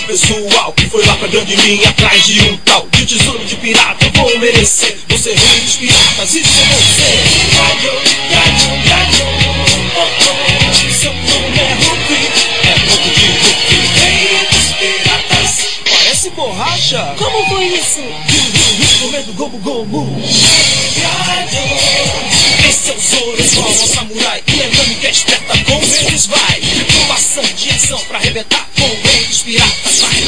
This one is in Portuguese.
pessoal que foi lá pra grande linha atrás de um tal de tesouro de pirata. Eu vou merecer, você rei dos piratas, isso é você. Gaio, gaio, gaio, oh, oh, seu nome é Rupi, é ponto de Rupi, rei dos piratas. Parece borracha. Como foi isso? Comendo gomu gomu. Gaio, esse é o Zoro, igual ao samurai. E lembrando que é esperta, com eles vai. Tripulação de ação pra arrebentar com o rei dos piratas.